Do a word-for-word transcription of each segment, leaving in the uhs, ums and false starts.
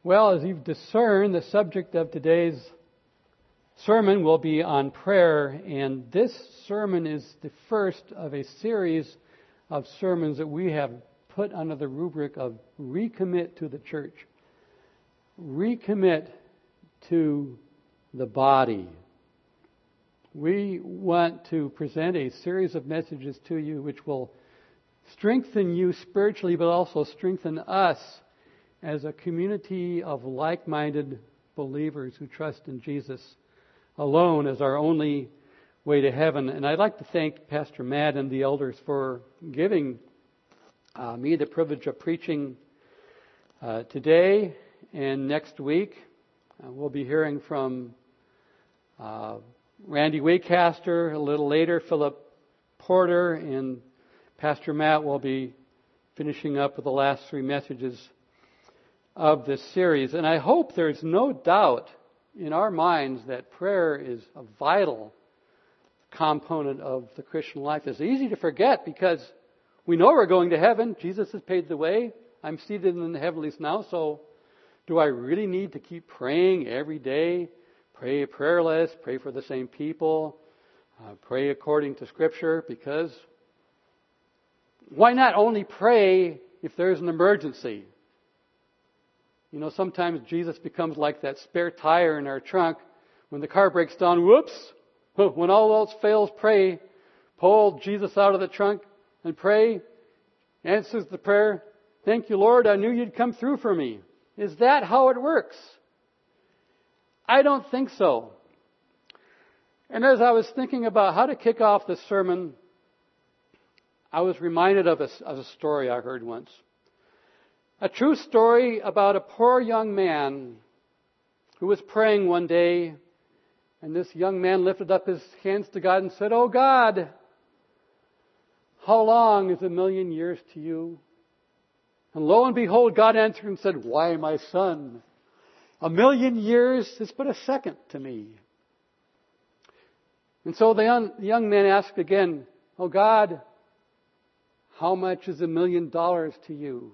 Well, as you've discerned, the subject of today's sermon will be on prayer, and this sermon is the first of a series of sermons that we have put under the rubric of recommit to the church. Recommit to the body. We want to present a series of messages to you which will strengthen you spiritually, but also strengthen us as a community of like-minded believers who trust in Jesus alone as our only way to heaven. And I'd like to thank Pastor Matt and the elders for giving uh, me the privilege of preaching uh, today and next week. Uh, we'll be hearing from uh, Randy Waycaster a little later, Philip Porter, and Pastor Matt will be finishing up with the last three messages of this series. And I hope there's no doubt in our minds that prayer is a vital component of the Christian life. It's easy to forget because we know we're going to heaven. Jesus has paved the way. I'm seated in the heavenlies now, so do I really need to keep praying every day? Pray a prayer list, pray for the same people, uh, pray according to Scripture, because why not only pray if there's an emergency? You know, sometimes Jesus becomes like that spare tire in our trunk. When the car breaks down, whoops! When all else fails, pray. Pull Jesus out of the trunk and pray. Answers the prayer, thank you, Lord, I knew you'd come through for me. Is that how it works? I don't think so. And as I was thinking about how to kick off this sermon, I was reminded of a, of a story I heard once. A true story about a poor young man who was praying one day, and this young man lifted up his hands to God and said, "Oh God, how long is a million years to you?" And lo and behold, God answered and said, "Why, my son, a million years is but a second to me." And so the young, the young man asked again, "Oh God, how much is a million dollars to you?"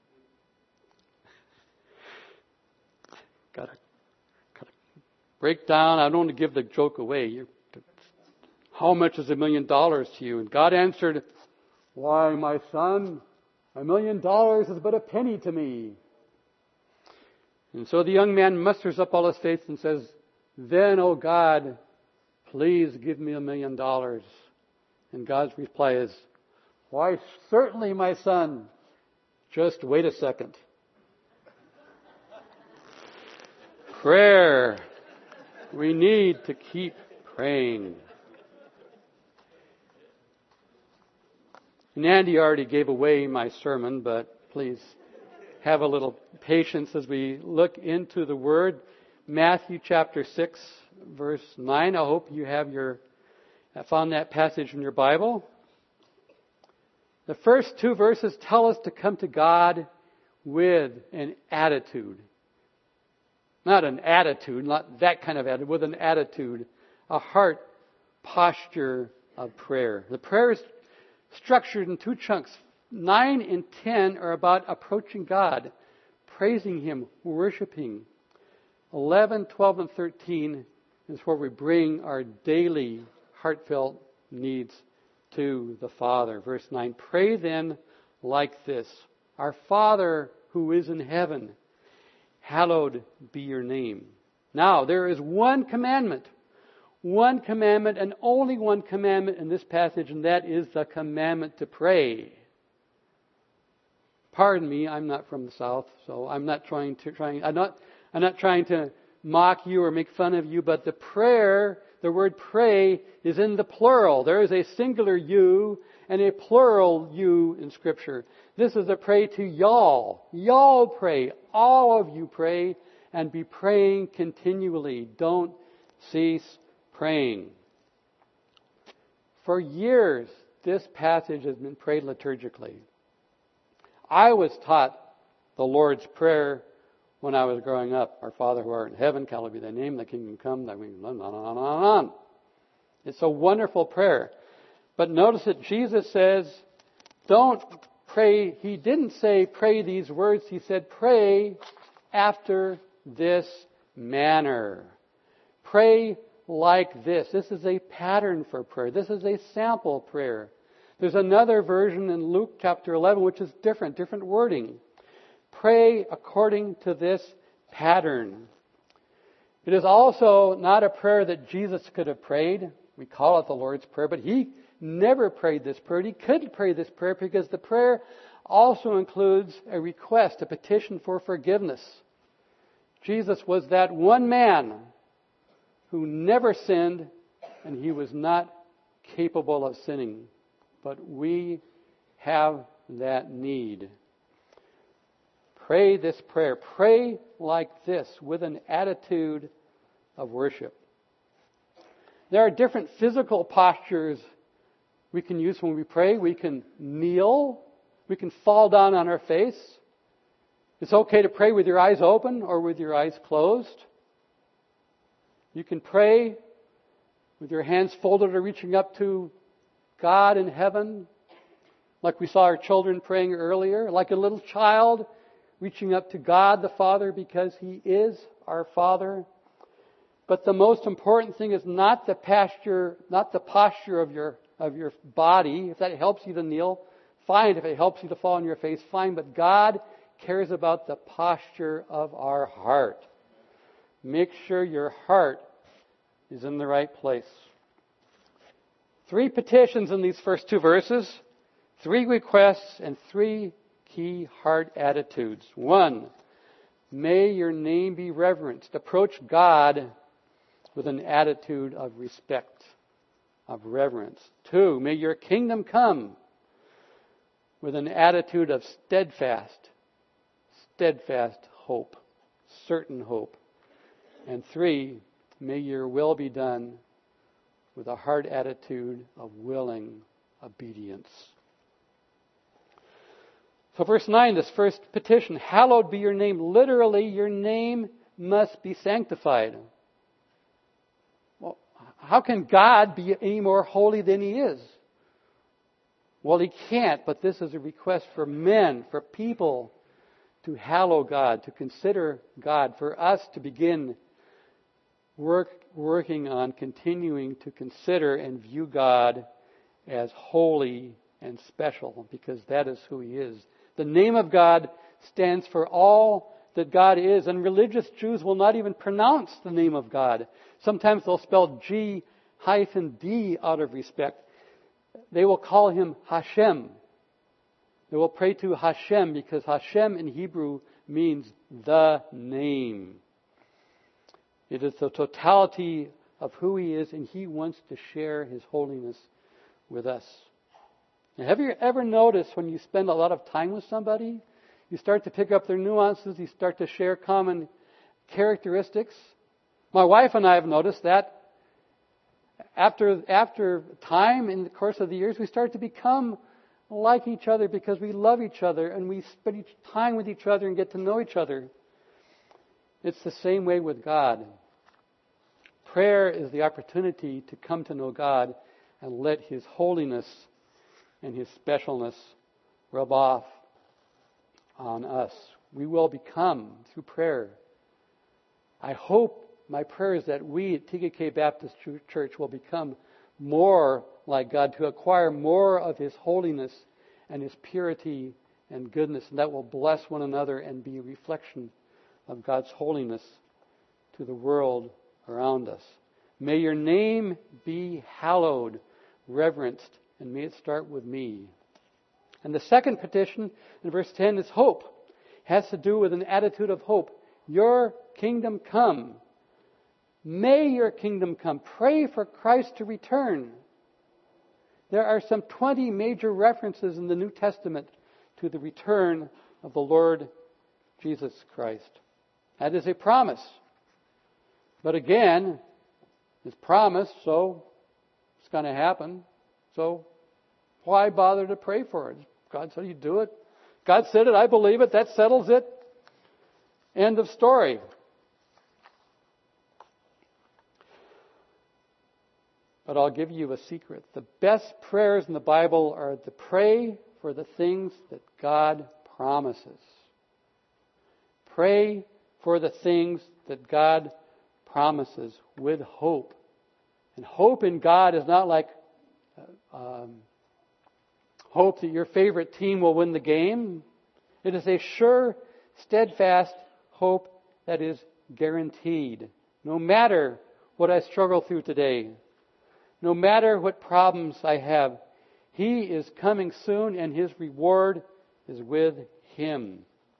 Gotta, gotta break down. I don't want to give the joke away. You're, how much is a million dollars to you? And God answered, "Why, my son, a million dollars is but a penny to me." And so the young man musters up all his faith and says, "Then, oh God, please give me a million dollars." And God's reply is, "Why, certainly, my son. Just wait a second." Prayer. We need to keep praying. And Andy already gave away my sermon, but please have a little patience as we look into the Word. Matthew chapter six, verse nine. I hope you have your found that passage in your Bible. The first two verses tell us to come to God with an attitude. Not an attitude, not that kind of attitude, with an attitude, a heart posture of prayer. The prayer is structured in two chunks. Nine and ten are about approaching God, praising Him, worshiping. Eleven, twelve, and thirteen is where we bring our daily heartfelt needs to the Father. Verse nine, pray then like this: Our Father who is in heaven, hallowed be your name. Now, there is one commandment. One commandment and only one commandment in this passage, and that is the commandment to pray. Pardon me, I'm not from the South, so I'm not trying to trying I'm not I'm not trying to mock you or make fun of you, but the prayer, the word pray, is in the plural. There is a singular you and a plural you in Scripture. This is a pray to y'all. Y'all pray. All of you pray, and be praying continually. Don't cease praying. For years, this passage has been prayed liturgically. I was taught the Lord's Prayer when I was growing up. Our Father who art in heaven, hallowed be thy name, thy kingdom come, thy will be done, on, on, on, on. It's a wonderful prayer. But notice that Jesus says, don't pray. He didn't say pray these words. He said pray after this manner. Pray like this. This is a pattern for prayer. This is a sample prayer. There's another version in Luke chapter eleven which is different, different wording. Pray according to this pattern. It is also not a prayer that Jesus could have prayed. We call it the Lord's Prayer, but He never prayed this prayer. He couldn't pray this prayer because the prayer also includes a request, a petition for forgiveness. Jesus was that one man who never sinned, and He was not capable of sinning. But we have that need. Pray this prayer. Pray like this with an attitude of worship. There are different physical postures we can use when we pray. We can kneel. We can fall down on our face. It's okay to pray with your eyes open or with your eyes closed. You can pray with your hands folded or reaching up to God in heaven, like we saw our children praying earlier, like a little child reaching up to God the Father because He is our Father. But the most important thing is not the posture, not the posture of your of your body. If that helps you to kneel, fine. If it helps you to fall on your face, fine. But God cares about the posture of our heart. Make sure your heart is in the right place. Three petitions in these first two verses, three requests, and three key heart attitudes. One, may your name be reverenced. Approach God with an attitude of respect, of reverence. Two, may your kingdom come with an attitude of steadfast, steadfast hope, certain hope. And three, may your will be done with a heart attitude of willing obedience. So verse nine, this first petition, hallowed be your name. Literally, your name must be sanctified. Well, how can God be any more holy than He is? Well, He can't, but this is a request for men, for people to hallow God, to consider God, for us to begin work, working on continuing to consider and view God as holy and special, because that is who He is. The name of God stands for all that God is, and religious Jews will not even pronounce the name of God. Sometimes they'll spell G hyphen D out of respect. They will call Him Hashem. They will pray to Hashem because Hashem in Hebrew means the name. It is the totality of who He is, and He wants to share His holiness with us. Now, have you ever noticed when you spend a lot of time with somebody, you start to pick up their nuances, you start to share common characteristics? My wife and I have noticed that after after time, in the course of the years, we start to become like each other because we love each other and we spend time with each other and get to know each other. It's the same way with God. Prayer is the opportunity to come to know God and let His holiness and His specialness rub off on us. We will become, through prayer. I hope, my prayer is that we at T K K Baptist Church will become more like God, to acquire more of His holiness and His purity and goodness, and that will bless one another and be a reflection of God's holiness to the world around us. May your name be hallowed, reverenced, and may it start with me. And the second petition in verse ten is hope. It has to do with an attitude of hope. Your kingdom come. May your kingdom come. Pray for Christ to return. There are some twenty major references in the New Testament to the return of the Lord Jesus Christ. That is a promise. But again, it's promised, so it's going to happen. So why bother to pray for it? God said He'd do it. God said it, I believe it, that settles it. End of story. But I'll give you a secret. The best prayers in the Bible are to pray for the things that God promises. Pray for the things that God promises with hope. And hope in God is not like um, hope that your favorite team will win the game. It is a sure, steadfast hope that is guaranteed. No matter what I struggle through today, no matter what problems I have, He is coming soon and His reward is with Him.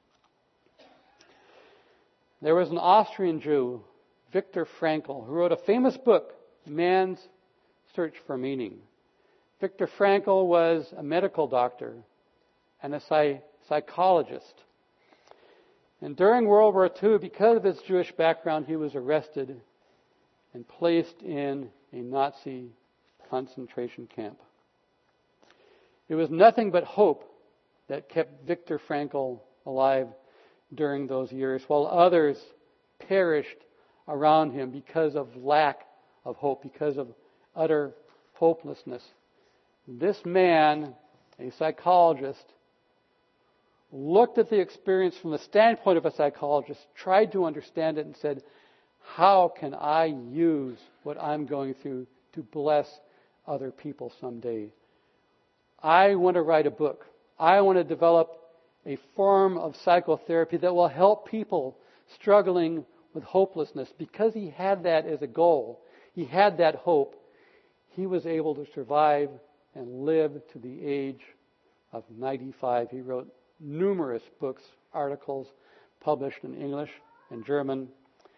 There was an Austrian Jew, Viktor Frankl, who wrote a famous book, Man's Search for Meaning. Viktor Frankl was a medical doctor and a psych- psychologist. And during World War Two, because of his Jewish background, he was arrested and placed in a Nazi concentration camp. It was nothing but hope that kept Viktor Frankl alive during those years, while others perished around him because of lack of hope, because of utter hopelessness. This man, a psychologist, looked at the experience from the standpoint of a psychologist, tried to understand it, and said, how can I use what I'm going through to bless other people someday? I want to write a book. I want to develop a form of psychotherapy that will help people struggling with hopelessness. Because he had that as a goal, he had that hope, he was able to survive and live to the age of ninety-five. He wrote numerous books, articles, published in English and German.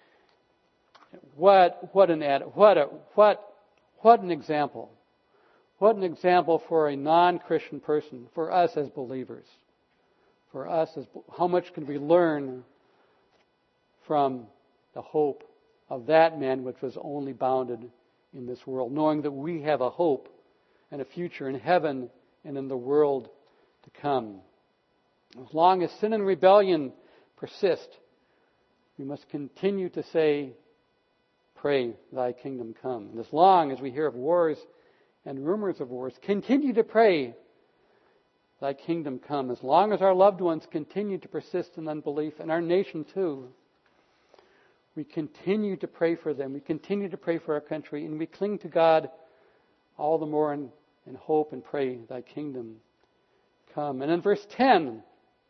What what an ad, what a, what what an example! What an example for a non-Christian person, for us as believers. For us, as how much can we learn from the hope of that man, which was only bounded in this world, knowing that we have a hope and a future in heaven and in the world to come. As long as sin and rebellion persist, we must continue to say, pray, thy kingdom come. And as long as we hear of wars and rumors of wars, continue to pray, thy kingdom come. As long as our loved ones continue to persist in unbelief, and our nation too, we continue to pray for them. We continue to pray for our country, and we cling to God all the more in, in hope and pray, thy kingdom come. And in verse ten,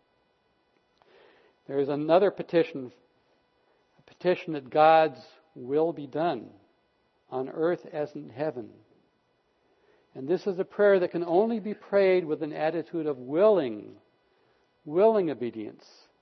there is another petition, a petition that God's will be done on earth as in heaven. And this is a prayer that can only be prayed with an attitude of willing, willing obedience.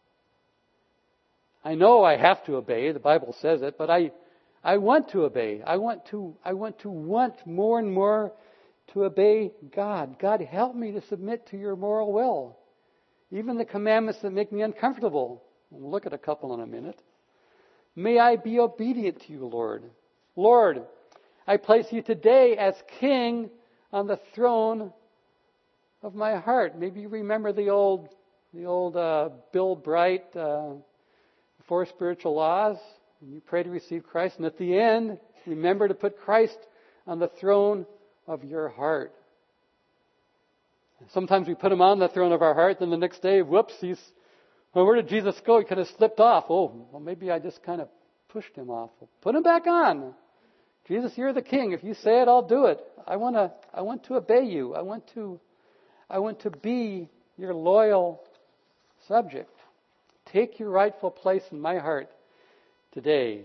I know I have to obey, the Bible says it, but I, I want to obey. I want to, I want to want more and more to obey God. God, help me to submit to your moral will. Even the commandments that make me uncomfortable. We'll look at a couple in a minute. May I be obedient to you, Lord. Lord, I place you today as King on the throne of my heart. Maybe you remember the old, the old uh, Bill Bright uh, Four Spiritual Laws. And you pray to receive Christ, and at the end, remember to put Christ on the throne of your heart. Sometimes we put him on the throne of our heart, then the next day, whoops, he's, well, where did Jesus go? He kind of slipped off. Oh, well, maybe I just kind of pushed him off. Put him back on. Jesus, you're the King. If you say it, I'll do it. I want to, I want to obey you. I want to, I want to be your loyal subject. Take your rightful place in my heart today.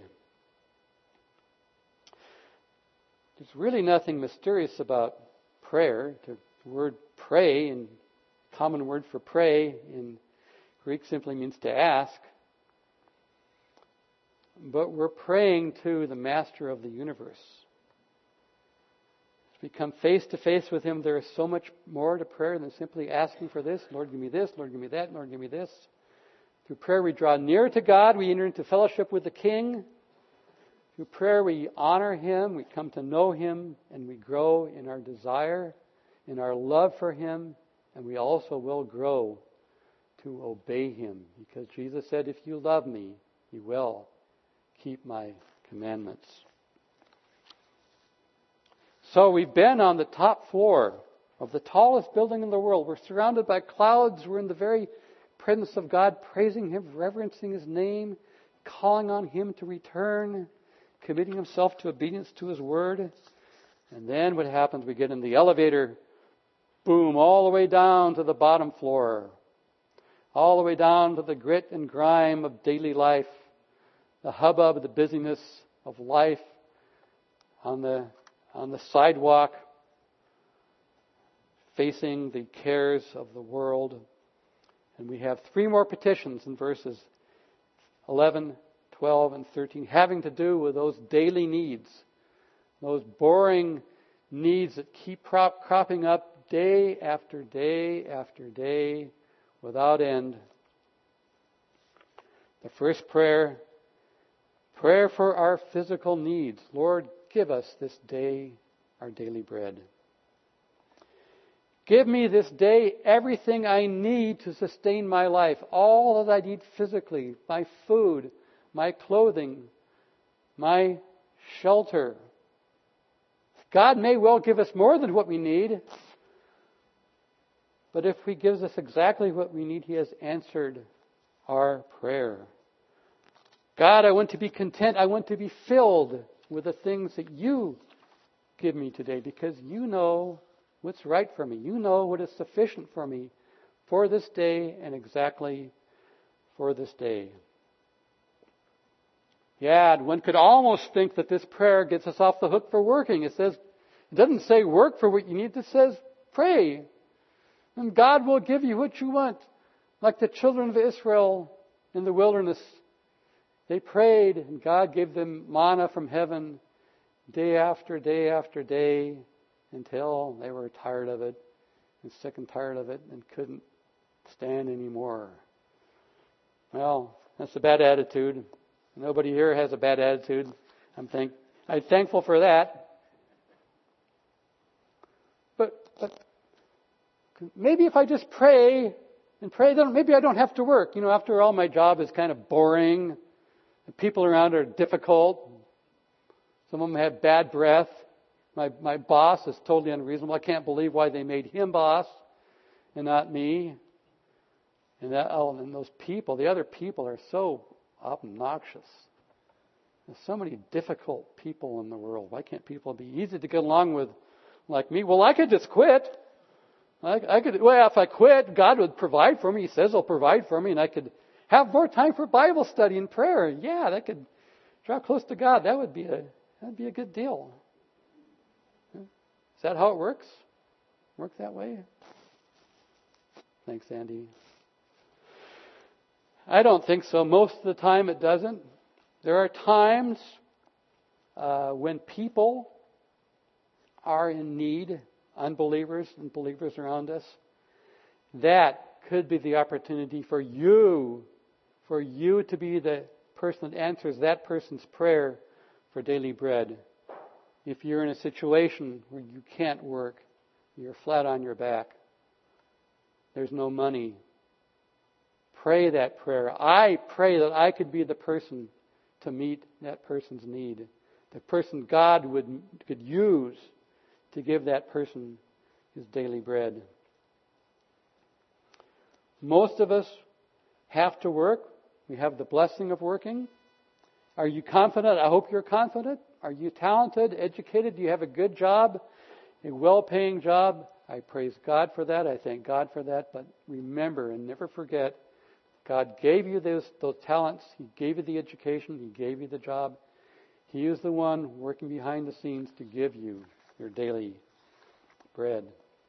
There's really nothing mysterious about prayer. The word pray, and common word for pray in Greek, simply means to ask. But we're praying to the Master of the universe. As we come face to face with Him, there is so much more to prayer than simply asking for this. Lord, give me this. Lord, give me that. Lord, give me this. Through prayer, we draw near to God. We enter into fellowship with the King. Through prayer, we honor Him. We come to know Him, and we grow in our desire, in our love for Him, and we also will grow to obey Him. Because Jesus said, if you love me, you will keep my commandments. So we've been on the top floor of the tallest building in the world. We're surrounded by clouds. We're in the very presence of God, praising Him, reverencing His name, calling on Him to return, committing himself to obedience to His Word. And then what happens? We get in the elevator, boom, all the way down to the bottom floor, all the way down to the grit and grime of daily life, the hubbub, the busyness of life on the on the sidewalk, facing the cares of the world. And we have three more petitions in verses eleven, twelve, and thirteen, having to do with those daily needs, those boring needs that keep crop, cropping up day after day after day without end. The first prayer, prayer for our physical needs. Lord, give us this day our daily bread. Give me this day everything I need to sustain my life, all that I need physically, my food, my clothing, my shelter. God may well give us more than what we need, but if He gives us exactly what we need, He has answered our prayer. God, I want to be content. I want to be filled with the things that You give me today, because You know what's right for me. You know what is sufficient for me for this day and exactly for this day. Yeah, and one could almost think that this prayer gets us off the hook for working. It says, it doesn't say work for what you need. It says pray. And God will give you what you want. Like the children of Israel in the wilderness. They prayed and God gave them manna from heaven day after day after day until they were tired of it and sick and tired of it and couldn't stand anymore. Well, that's a bad attitude. Nobody here has a bad attitude. I'm thank I'm thankful for that. But but maybe if I just pray and pray, then maybe I don't have to work. You know, after all, my job is kind of boring. The people around are difficult. Some of them have bad breath. My my boss is totally unreasonable. I can't believe why they made him boss and not me. And that oh, and those people, the other people are so obnoxious. There's so many difficult people in the world. Why can't people be easy to get along with like me? Well, I could just quit. I, I could. Well, if I quit, God would provide for me. He says He'll provide for me, and I could have more time for Bible study and prayer. Yeah, that could draw close to God. That would be a that'd be a good deal. Is that how it works? Work that way? Thanks, Andy. I don't think so. Most of the time it doesn't. There are times uh, when people are in need, unbelievers and believers around us. That could be the opportunity for you, for you to be the person that answers that person's prayer for daily bread. If you're in a situation where you can't work, you're flat on your back, there's no money, pray that prayer. I pray that I could be the person to meet that person's need. The person God would could use to give that person his daily bread. Most of us have to work. We have the blessing of working. Are you confident? I hope you're confident. Are you talented, educated? Do you have a good job, a well-paying job? I praise God for that. I thank God for that. But remember and never forget, God gave you those, those talents. He gave you the education. He gave you the job. He is the one working behind the scenes to give you your daily bread.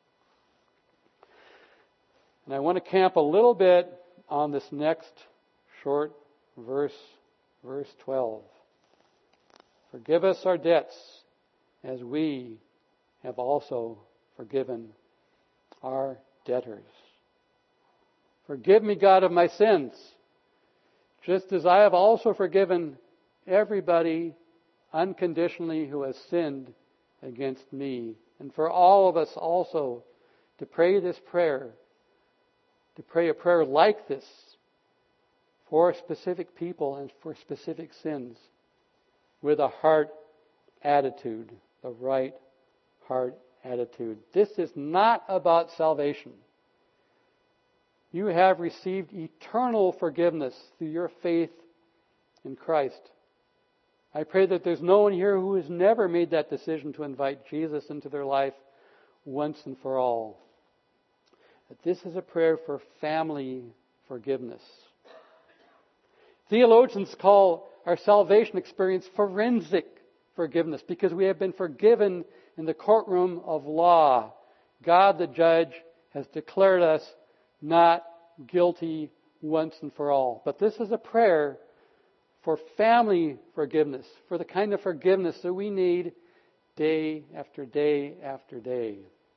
And I want to camp a little bit on this next short verse, verse twelve. Forgive us our debts as we have also forgiven our debtors. Forgive me, God, of my sins, just as I have also forgiven everybody unconditionally who has sinned against me. And for all of us also to pray this prayer, to pray a prayer like this for specific people and for specific sins with a heart attitude, the right heart attitude. This is not about salvation. You have received eternal forgiveness through your faith in Christ. I pray that there's no one here who has never made that decision to invite Jesus into their life once and for all. That this is a prayer for family forgiveness. Theologians call our salvation experience forensic forgiveness because we have been forgiven in the courtroom of law. God the judge has declared us not guilty once and for all. But this is a prayer for family forgiveness, for the kind of forgiveness that we need day after day after day.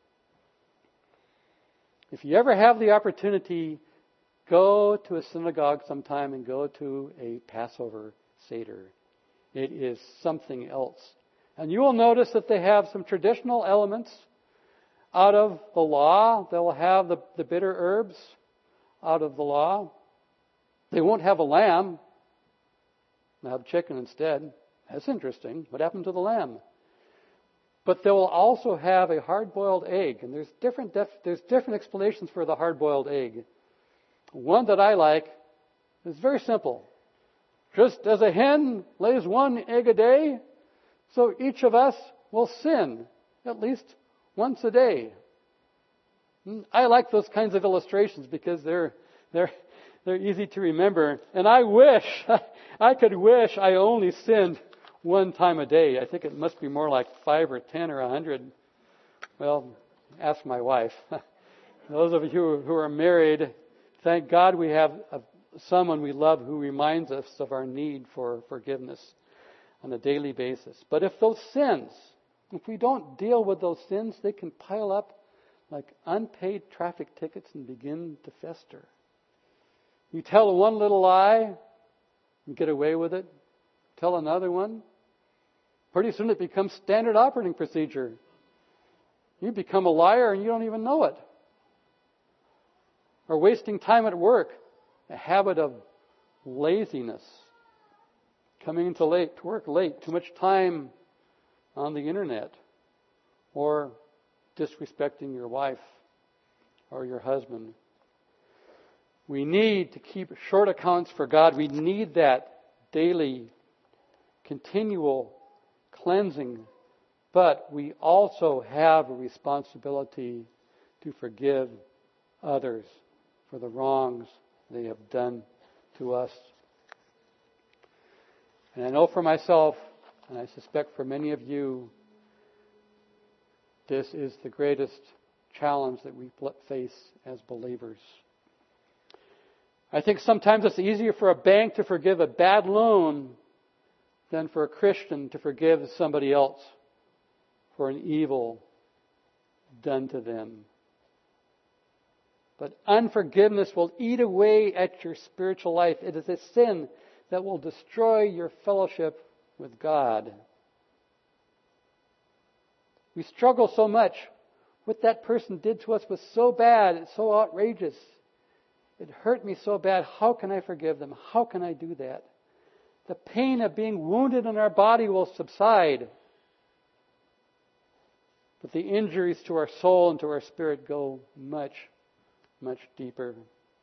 If you ever have the opportunity, go to a synagogue sometime and go to a Passover Seder. It is something else. And you will notice that they have some traditional elements out of the law. They will have the, the bitter herbs out of the law. They won't have a lamb. They'll have chicken instead. That's interesting. What happened to the lamb? But they will also have a hard-boiled egg. And there's different def- there's different explanations for the hard-boiled egg. One that I like is very simple. Just as a hen lays one egg a day, so each of us will sin at least once a day. I like those kinds of illustrations because they're they're they're easy to remember. And I wish I could wish I only sinned one time a day. I think it must be more like five or ten or a hundred. Well, ask my wife. Those of you who are married, thank God we have a, someone we love who reminds us of our need for forgiveness on a daily basis. But if those sins, if we don't deal with those sins, they can pile up like unpaid traffic tickets and begin to fester. You tell one little lie and get away with it. Tell another one. Pretty soon it becomes standard operating procedure. You become a liar and you don't even know it. Or wasting time at work. A habit of laziness. Coming into late to work late. Too much time on the internet. Or disrespecting your wife or your husband. We need to keep short accounts for God. We need that daily, continual cleansing. But we also have a responsibility to forgive others for the wrongs they have done to us. And I know for myself, and I suspect for many of you, this is the greatest challenge that we face as believers. I think sometimes it's easier for a bank to forgive a bad loan than for a Christian to forgive somebody else for an evil done to them. But unforgiveness will eat away at your spiritual life. It is a sin that will destroy your fellowship with God. We struggle so much. What that person did to us was so bad. It's so outrageous. It hurt me so bad. How can I forgive them? How can I do that? The pain of being wounded in our body will subside. But the injuries to our soul and to our spirit go much, much deeper.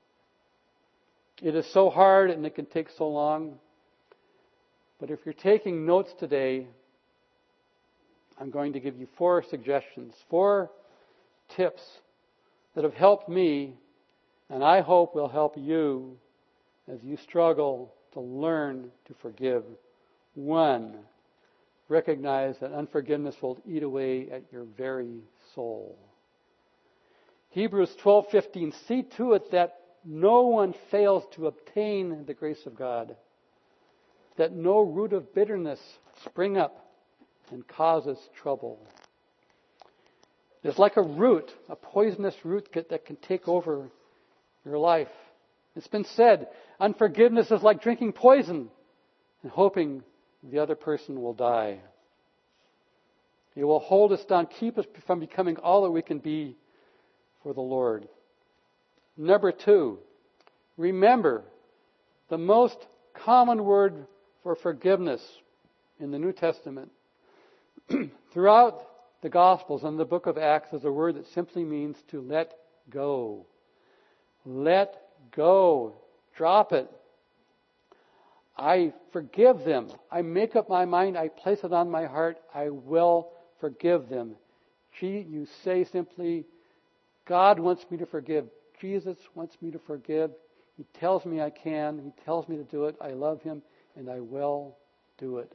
It is so hard and it can take so long. But if you're taking notes today, I'm going to give you four suggestions, four tips that have helped me and I hope will help you as you struggle to learn to forgive. One, recognize that unforgiveness will eat away at your very soul. Hebrews twelve fifteen, see to it that no one fails to obtain the grace of God, that no root of bitterness spring up and causes trouble. It's like a root, a poisonous root that can take over your life. It's been said, unforgiveness is like drinking poison and hoping the other person will die. It will hold us down, keep us from becoming all that we can be for the Lord. Number two, remember the most common word for forgiveness in the New Testament. Throughout the Gospels and the book of Acts is a word that simply means to let go. Let go. Drop it. I forgive them. I make up my mind. I place it on my heart. I will forgive them. Gee, you say simply, God wants me to forgive. Jesus wants me to forgive. He tells me I can. He tells me to do it. I love Him, and I will do it.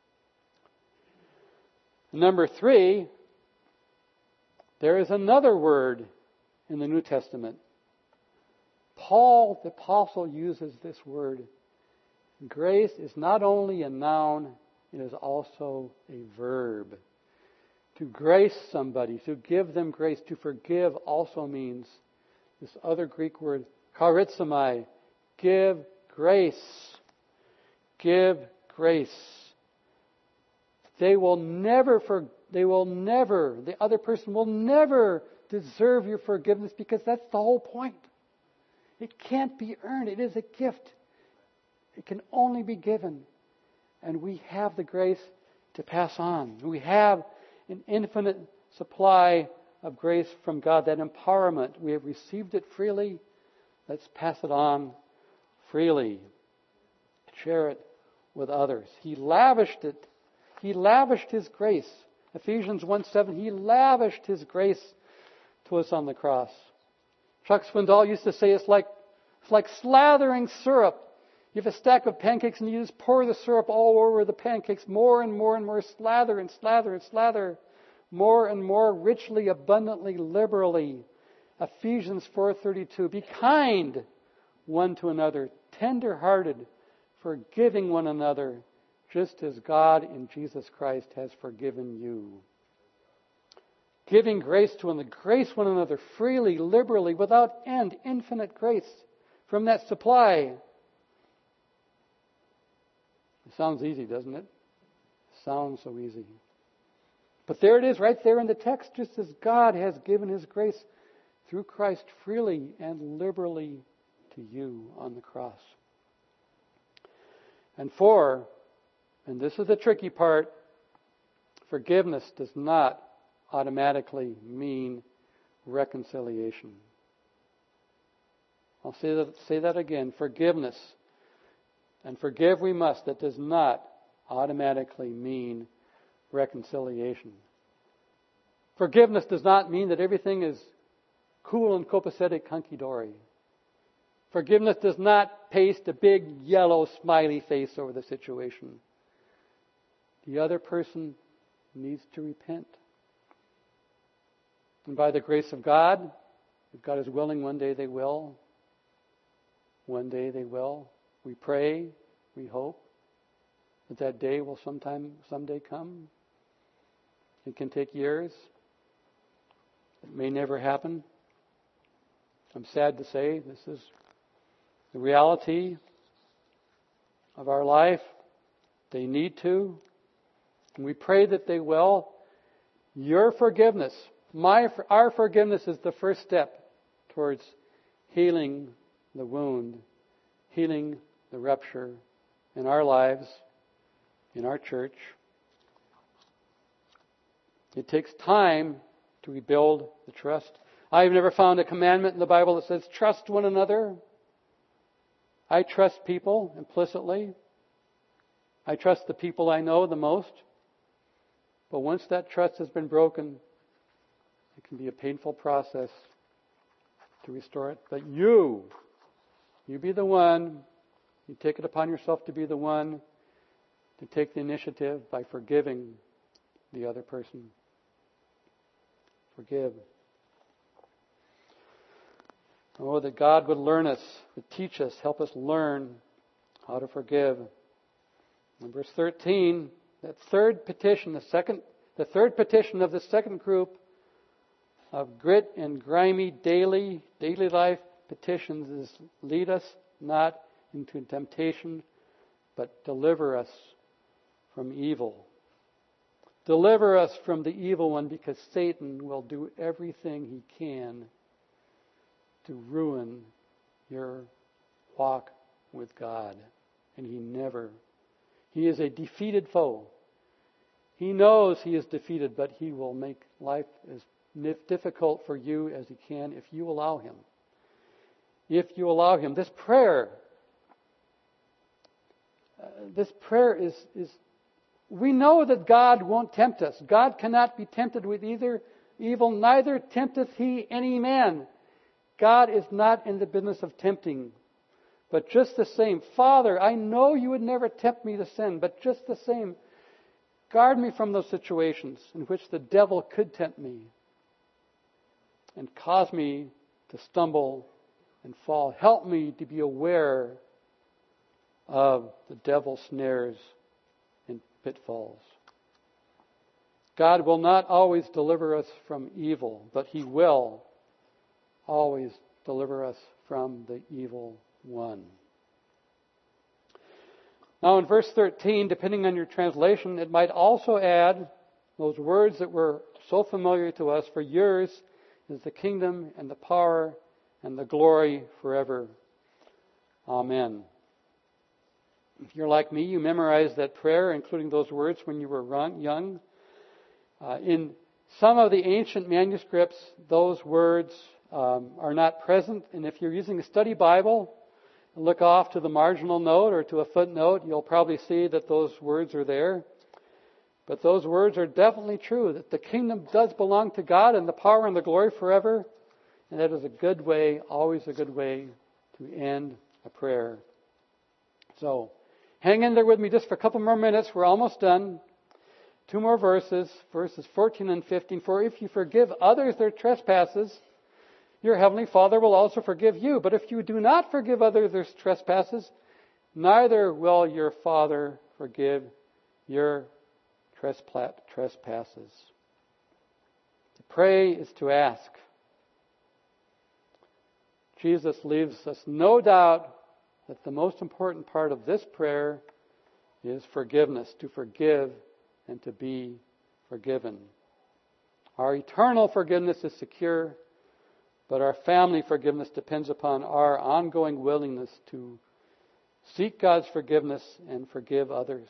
Number three, there is another word in the New Testament. Paul, the apostle, uses this word. Grace is not only a noun, it is also a verb. To grace somebody, to give them grace, to forgive also means this other Greek word, charizomai, give grace. Give grace. They will never, for, they will never, the other person will never deserve your forgiveness because that's the whole point. It can't be earned. It is a gift. It can only be given. And we have the grace to pass on. We have an infinite supply of grace from God, that empowerment. We have received it freely. Let's pass it on freely. Share it with others. He lavished it. He lavished His grace. Ephesians one seven, He lavished His grace to us on the cross. Chuck Swindoll used to say it's like, it's like slathering syrup. You have a stack of pancakes and you just pour the syrup all over the pancakes, more and more and more, slather and slather and slather, more and more richly, abundantly, liberally. Ephesians four thirty-two, be kind one to another, tender-hearted, forgiving one another, just as God in Jesus Christ has forgiven you. Giving grace to one another, grace one another freely, liberally, without end, infinite grace from that supply. It sounds easy, doesn't it? It sounds so easy. But there it is right there in the text, just as God has given His grace through Christ freely and liberally to you on the cross. And four, and this is the tricky part, forgiveness does not automatically mean reconciliation. I'll say that, say that again. Forgiveness, and forgive we must, that does not automatically mean reconciliation. Forgiveness does not mean that everything is cool and copacetic hunky-dory. Forgiveness does not paste a big yellow smiley face over the situation. The other person needs to repent. And by the grace of God, if God is willing, one day they will. One day they will. We pray, we hope that that day will sometime, someday come. It can take years. It may never happen. I'm sad to say this is the reality of our life. They need to. And we pray that they will. Your forgiveness, my, our forgiveness is the first step towards healing the wound, healing the rupture in our lives, in our church. It takes time to rebuild the trust. I've never found a commandment in the Bible that says trust one another. I trust people implicitly. I trust the people I know the most. But once that trust has been broken, it can be a painful process to restore it. But you, you be the one, you take it upon yourself to be the one to take the initiative by forgiving the other person. Forgive. Oh, that God would learn us, would teach us, help us learn how to forgive. In verse thirteen, that third petition, the second, the third petition of the second group of grit and grimy daily, daily life petitions is lead us not into temptation, but deliver us from evil. Deliver us from the evil one, because Satan will do everything he can to ruin your walk with God. And he never, he is a defeated foe. He knows he is defeated, but he will make life as difficult for you as he can if you allow him. If you allow him. This prayer, this prayer is, is, we know that God won't tempt us. God cannot be tempted with either evil, neither tempteth he any man. God is not in the business of tempting. But just the same, Father, I know you would never tempt me to sin, but just the same, guard me from those situations in which the devil could tempt me and cause me to stumble and fall. Help me to be aware of the devil's snares and pitfalls. God will not always deliver us from evil, but He will always deliver us from the evil one. Now in verse thirteen, depending on your translation, it might also add those words that were so familiar to us. For yours is the kingdom and the power and the glory forever. Amen. If you're like me, you memorized that prayer, including those words, when you were young. Uh, in some of the ancient manuscripts, those words um, are not present. And if you're using a study Bible, look off to the marginal note or to a footnote, you'll probably see that those words are there. But those words are definitely true, that the kingdom does belong to God and the power and the glory forever. And that is a good way, always a good way to end a prayer. So, hang in there with me just for a couple more minutes. We're almost done. Two more verses, verses fourteen and fifteen. For if you forgive others their trespasses, your heavenly Father will also forgive you. But if you do not forgive others their trespasses, neither will your Father forgive your trespasses. To pray is to ask. Jesus leaves us no doubt that the most important part of this prayer is forgiveness, to forgive and to be forgiven. Our eternal forgiveness is secure, but our family forgiveness depends upon our ongoing willingness to seek God's forgiveness and forgive others.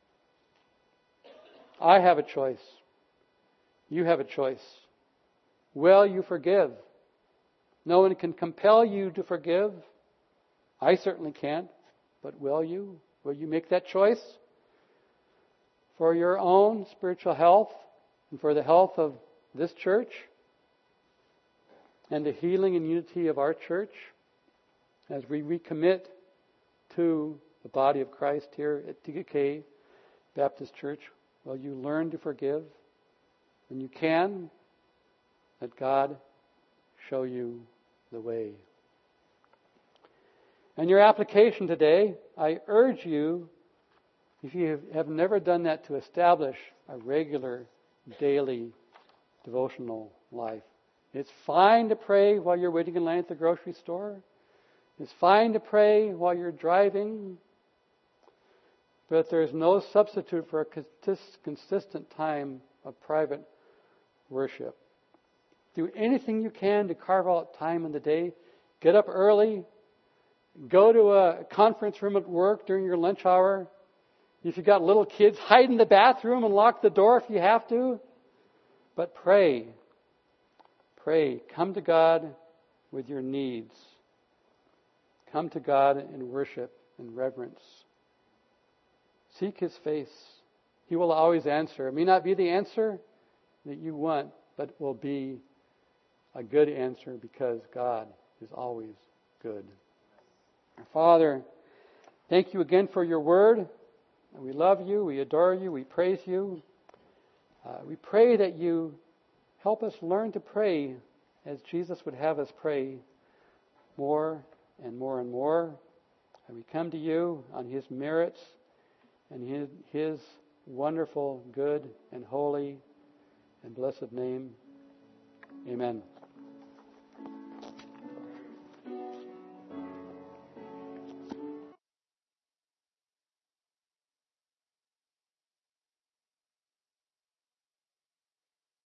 I have a choice. You have a choice. Will you forgive? No one can compel you to forgive. I certainly can't. But will you? Will you make that choice? For your own spiritual health and for the health of this church and the healing and unity of our church as we recommit to the body of Christ here at T K K Baptist Church. Will you learn to forgive? When you can, let God show you the way. And your application today, I urge you, if you have never done that, to establish a regular daily devotional life. It's fine to pray while you're waiting in line at the grocery store. It's fine to pray while you're driving. But there's no substitute for a consistent time of private worship. Do anything you can to carve out time in the day. Get up early. Go to a conference room at work during your lunch hour. If you've got little kids, hide in the bathroom and lock the door if you have to. But pray. Pray. Come to God with your needs. Come to God in worship and reverence. Seek His face. He will always answer. It may not be the answer that you want, but it will be a good answer because God is always good. Father, thank you again for your word. We love you. We adore you. We praise you. Uh, we pray that you help us learn to pray as Jesus would have us pray more and more and more. And we come to you on His merits and His, His wonderful, good, and holy and blessed name. Amen.